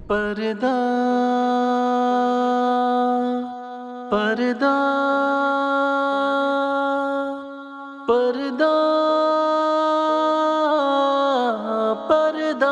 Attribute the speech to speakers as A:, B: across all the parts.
A: پردہ پردہ پردہ پردہ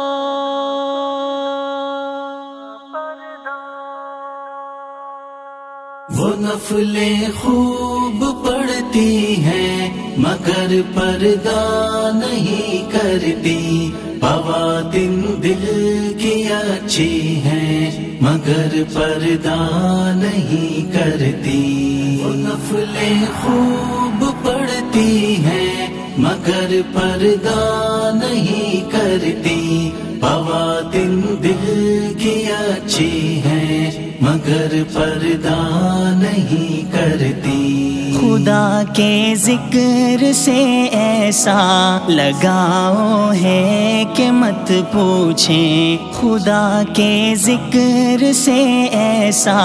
B: وہ نفلیں خوب پڑھتی ہیں مگر پردہ نہیں کرتی، بوادن دل کی اچھی ہیں مگر پردہ نہیں کرتی۔ وہ نفلیں خوب پڑھتی ہیں مگر پردہ نہیں کرتی، بوادن دل کی اچھی ہیں مگر پردہ نہیں کرتی۔
C: خدا کے ذکر سے ایسا لگاؤ ہے کہ مت پوچھیں، خدا کے ذکر سے ایسا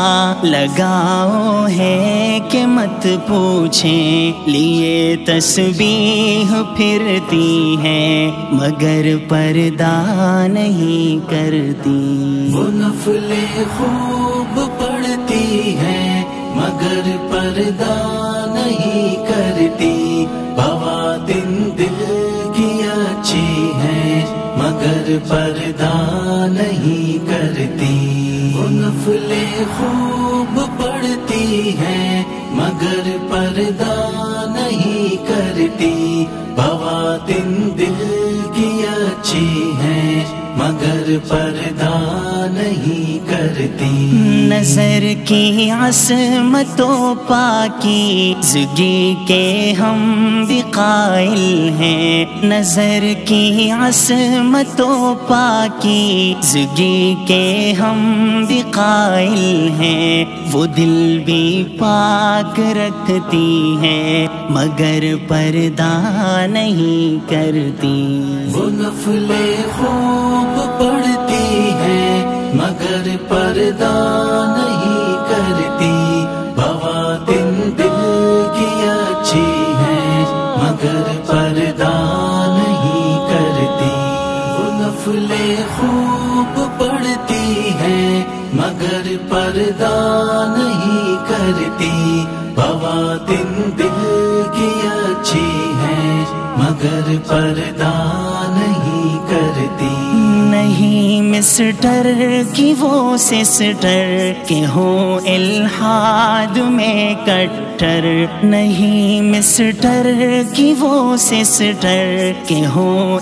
C: لگاؤ ہے کہ مت پوچھیں، لیے تسبیح پھرتی ہیں مگر پردہ نہیں کرتی۔
B: وہ نفلیں خوب پڑھتی ہیں مگر پردہ نہیں کرتی، بوادن دل کی اچھی ہیں مگر پردہ نہیں کرتی۔ وہ نفلیں خوب پڑھتی ہیں مگر پردہ نہیں کرتی، بوادن دل کی اچھی ہیں مگر پردہ نہیں کرتی۔
C: نظر کی عصمت و پاکیزگی کے ہم بھی قائل ہیں، نظر کی عصمت و پاکیزگی کے ہم بھی قائل ہیں، وہ دل بھی پاک رکھتی ہیں مگر پردہ نہیں کرتی۔
B: وہ نفلیں خوب پڑھتی ہیں مگر پردہ نہیں کرتی، بوادن دل کی اچھی ہیں مگر پردہ نہیں کرتی۔ وہ نفلیں خوب پڑھتی ہیں مگر پردہ نہیں کرتی، بوادن دل کی اچھی ہیں مگر پردہ نہیں کرتی۔
C: نہیں مسٹر کی وہ سسٹر کہ ہوں الحاد میں کٹر، نہیں مسٹر کی وہ سسٹر کہ ہوں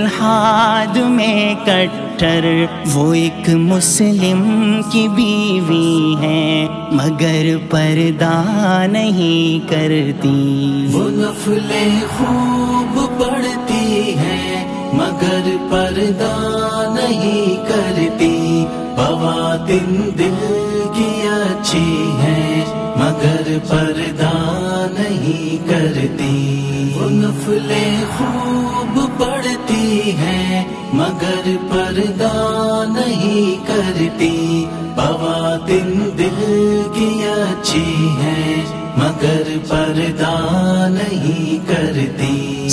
C: الحاد میں کٹر، وہ ایک مسلم کی بیوی ہے مگر پردہ نہیں کرتی۔
B: وہ نفلیں خوب پڑھتی ہیں مگر پردہ نہیں کرتی، بوادن دل کی اچھی ہیں مگر پردہ نہیں کرتی۔ وہ نفلیں خوب پڑھتی ہیں مگر پردہ نہیں کرتی، بوادن دل کی اچھی ہیں مگر پردہ نہیں کرتی۔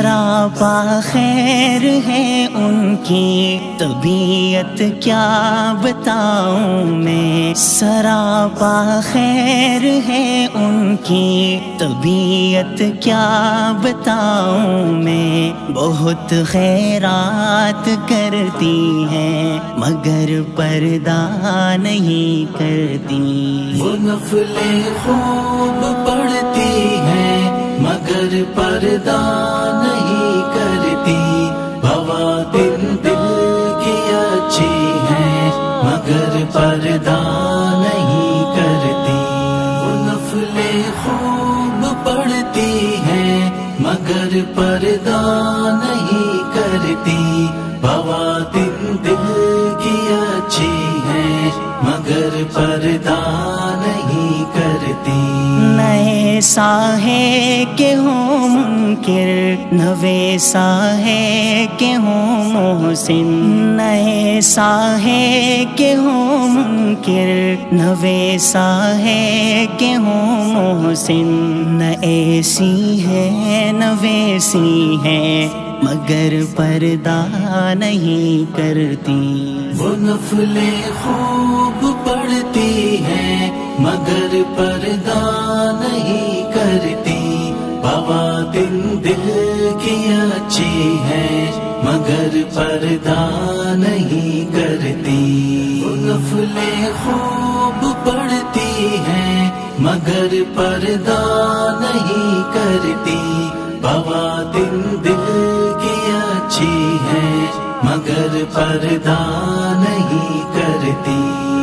C: سراپا خیر ہے ان کی طبیعت کیا بتاؤں میں، سراپا خیر ہے ان کی طبیعت کیا بتاؤں میں، بہت خیرات کرتی ہیں مگر پردہ نہیں کرتی۔
B: وہ نفلیں خوب پڑھتی ہیں مگر پردہ نہیں کرتی، بوادن دل کی اچھی ہیں مگر پردہ نہیں کرتی۔ وہ نفلیں خوب پڑھتی ہیں مگر پردہ نہیں کرتی، بوادن دل کی اچھی ہیں مگر پردہ نہیں کرتی۔
C: ایسا ہے کہ ہوں منکر نہ ویسا ہے کہ ہوں محسن، ایسا ہے کہ ہوں منکر نہ ویسا ہے کہ ہوں محسن، نہ ایسی ہے نہ ویسی ہے مگر پردہ نہیں کرتی.
B: وہ نفلیں خوب پڑھتی ہیں مگر پردہ نہیں کرتی. بواتن دل کی اچھی ہے مگر پردہ نہیں کرتی. وہ نفلیں خوب پڑھتی ہیں مگر پردہ نہیں کرتی. بواتن دل کی اچھی ہے مگر پردہ نہیں کرتی.